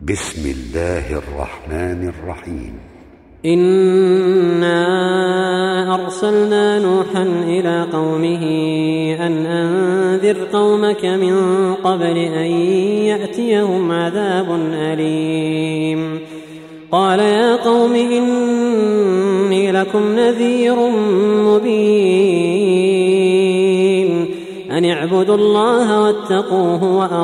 بسم الله الرحمن الرحيم. إنا أرسلنا نوحا إلى قومه أن أنذر قومك من قبل أن يأتيهم عذاب أليم. قال يا قوم إني لكم نذير مبين أن اعبدوا الله واتقوه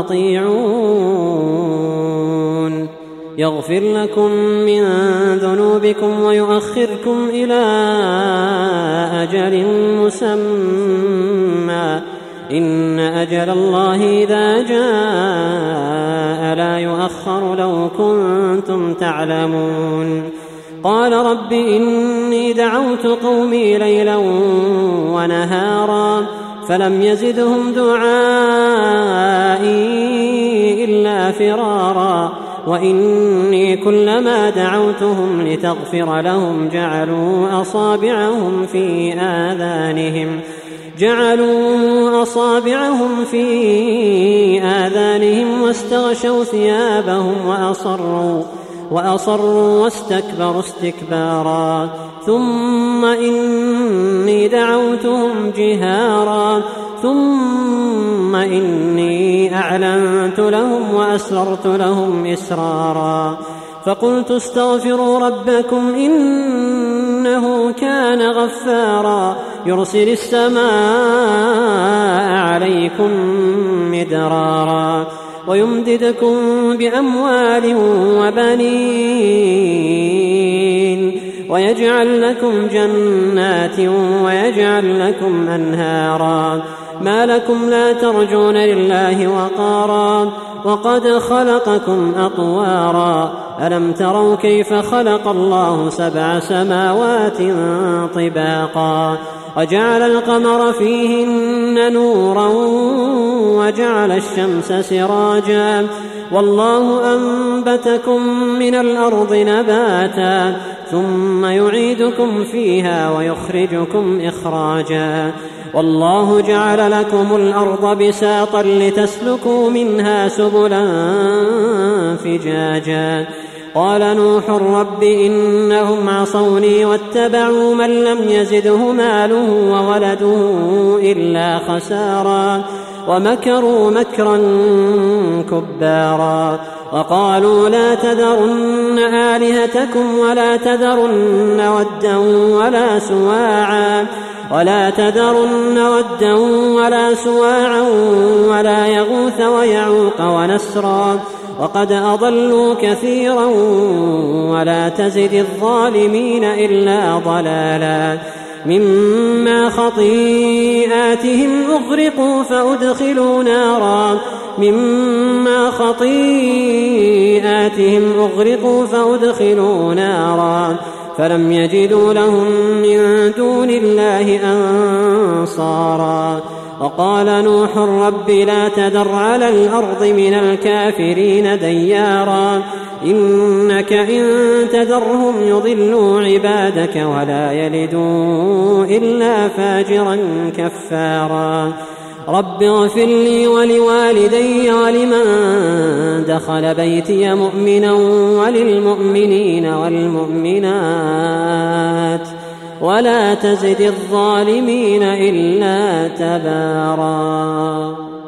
وأطيعون يغفر لكم من ذنوبكم ويؤخركم إلى أجل مسمى إن أجل الله إذا جاء لا يؤخر لو كنتم تعلمون. قال رب إني دعوت قومي ليلا ونهارا فلم يزدهم دعائي إلا فرارا وإني كلما دعوتهم لتغفر لهم جعلوا أصابعهم في آذانهم واستغشوا ثيابهم وأصروا واستكبروا استكبارا ثم إني دعوتهم جهارا ثم إني أعلنت لهم وأسررت لهم إسرارا فقلت استغفروا ربكم إنه كان غفارا يرسل السماء عليكم مدرارا ويمددكم بأموال وبنين ويجعل لكم جنات ويجعل لكم أنهارا ما لكم لا ترجون لله وقارا وقد خلقكم أطوارا ألم تروا كيف خلق الله 7 سماوات طباقا وجعل القمر فيهن نورا وجعل الشمس سراجا والله أنبتكم من الأرض نباتا ثم يعيدكم فيها ويخرجكم إخراجا والله جعل لكم الأرض بساطا لتسلكوا منها سبلا فجاجا. قال نوح رب إنهم عصوني واتبعوا من لم يزده ماله وولده إلا خسارا ومكروا مكرا كبارا وقالوا لا تذرن آلهتكم ولا تذرن ودا ولا سواعا ولا يغوث ويعوق ونسرا وقد أضلوا كثيرا ولا تزد الظالمين إلا ضلالا مما خطيئاتهم أغرقوا فأدخلوا نارا فلم يجدوا لهم من دون الله أنصارا. وقال نوح رب لا تذر على الأرض من الكافرين ديارا إنك إن تذرهم يضلوا عبادك ولا يلدوا إلا فاجرا كفارا. رب اغفر لي ولوالدي ولمن دخل بيتي مؤمنا وللمؤمنين والمؤمنات ولا تزد الظالمين إلا تبارا.